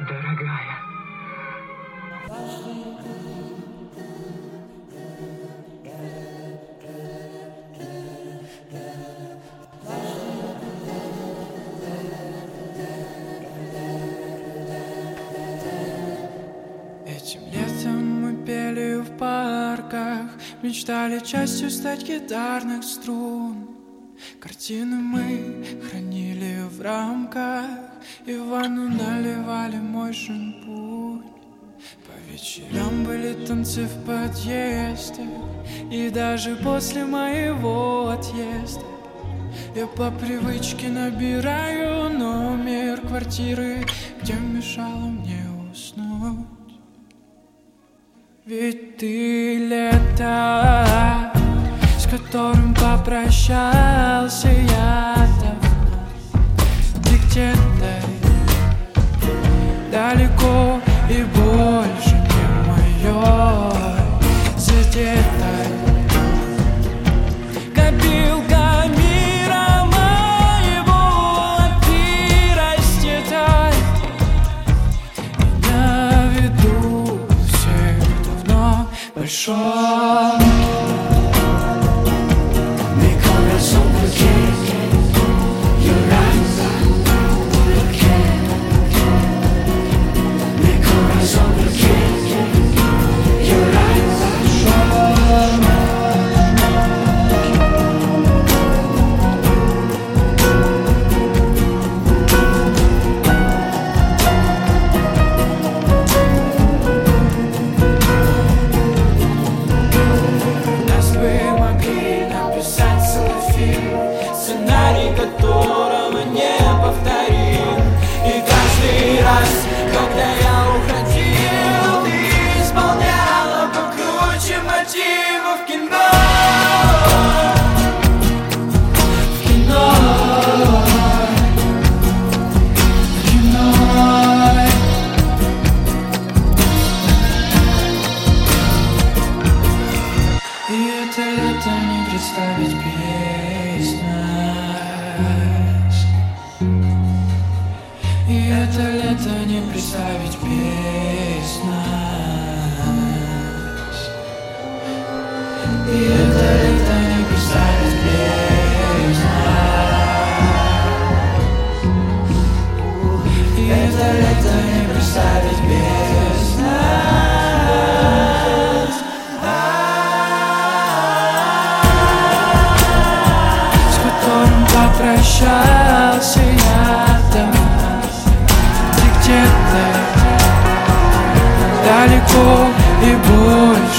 дорогая. Этим летом мы пели в парках, мечтали частью стать гитарных струн. Картины мы хранили в рамках и в ванну наливали мой шампунь. По вечерам были танцы в подъезде, и даже после моего отъезда я по привычке набираю номер квартиры, где мешало мне уснуть. Ведь ты лето, с которым попрощался я давно. Ты где-то далеко и больше не моей задетой копилка мира моего, ты растетай. Я веду всех давно в большом. Которого не повторим. И каждый раз, когда я уходил, ты исполняла покруче мотивов в кино. В кино, в кино. И это лето не представить песня. И это лето не представить без нас. И это лето не представить без нас. И это лето не представить без нас. С которым попрощался я давно. Где-то далеко и больше